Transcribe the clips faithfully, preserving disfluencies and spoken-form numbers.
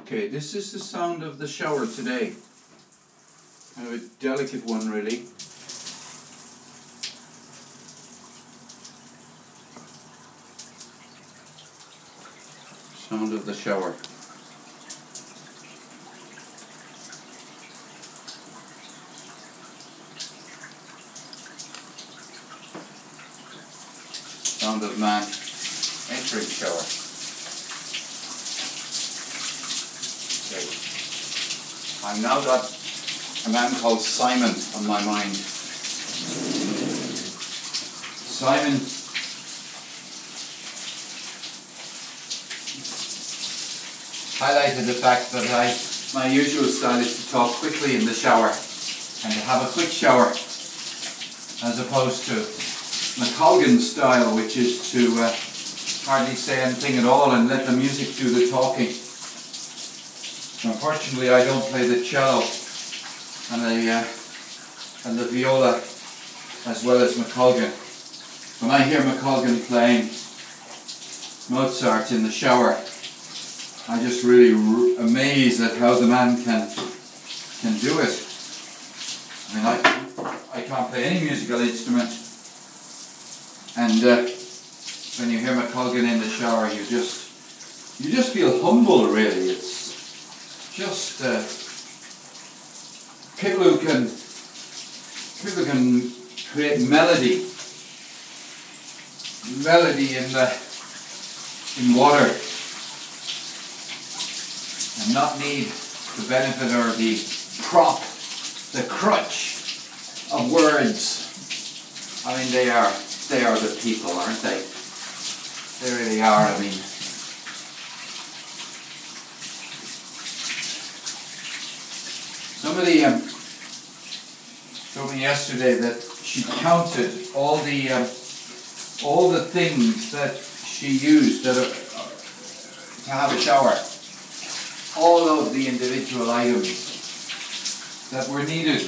Okay, this is the sound of the shower today. Kind of a delicate one, really. Sound of the shower. Sound of man entering shower. Okay. I've now got a man called Simon on my mind. Simon highlighted the fact that I, my usual style is to talk quickly in the shower and to have a quick shower, as opposed to McColgan's style, which is to uh, hardly say anything at all and let the music do the talking. Unfortunately, I don't play the cello and the, uh, and the viola as well as McColgan. When I hear McColgan playing Mozart in the shower, I'm just really r amazed at how the man can can do it. I mean, I, I can't play any musical instrument, and uh, when you hear McColgan in the shower, you just you just feel humble, really. It's just uh, people who can people who can create melody, melody in the in water, and not need the benefit or the prop, the crutch of words. I mean, they are they are the people, aren't they? They really are. I mean, somebody um, told me yesterday that she counted all the um, all the things that she used that are, to have a shower. All of the individual items that were needed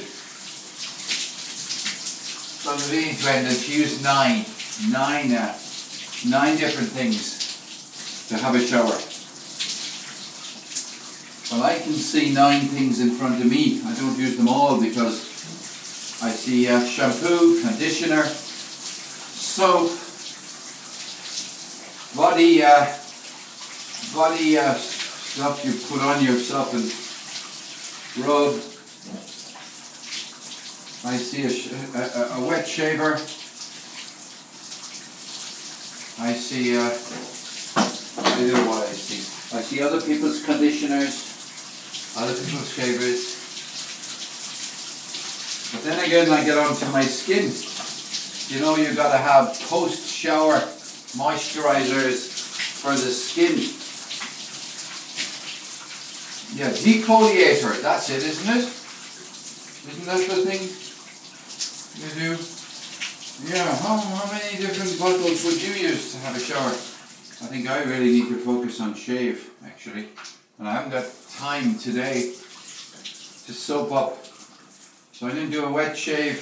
from the beginning to end, and she used nine, nine, uh, nine different things to have a shower. Well, I can see nine things in front of me. I don't use them all because I see uh, shampoo, conditioner, soap, body, uh, body. Uh, stuff you put on yourself and rub. I see a, sh a, a wet shaver. I see, uh, I don't know what I see. I see other people's conditioners, other people's shavers. But then again, I get onto my skin. You know, you've got to have post-shower moisturizers for the skin. Yeah, defoliator, that's it, isn't it? Isn't that the thing you do? Yeah, how, how many different bottles would you use to have a shower? I think I really need to focus on shave, actually. And I haven't got time today to soap up. So I'm going to do a wet shave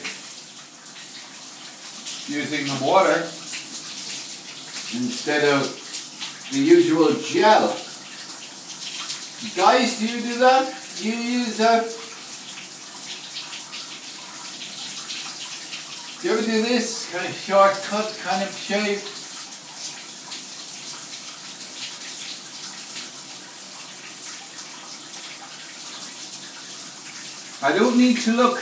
using the water instead of the usual gel. Guys, do you do that? You use that? Do you ever do this kind of shortcut kind of shave? I don't need to look.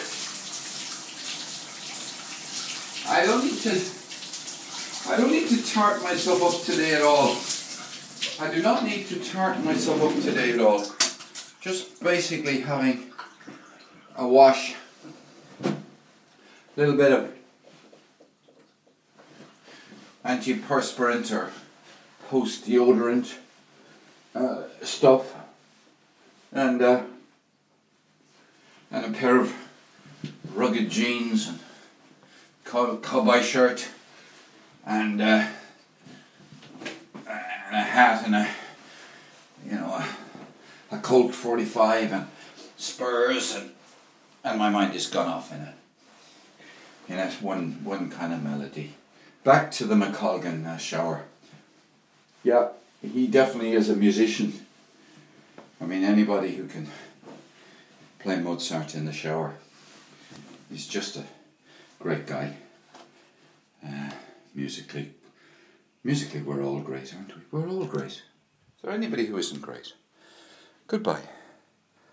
I don't need to. I don't need to tart myself up today at all. I do not need to tartan myself up today at all. Just basically having a wash, a little bit of antiperspirant or post-deodorant uh, stuff, and uh, and a pair of rugged jeans and cow cowboy shirt, and. Uh, and a hat and a, you know, a, a Colt forty-five and spurs, and and my mind is gone off in it. In that one one kind of melody. Back to the McColgan uh, shower. Yeah, he definitely is a musician. I mean, anybody who can play Mozart in the shower, he's just a great guy. Uh, musically, musically we're all great, aren't we? We're all great. Is there anybody who isn't great? Goodbye.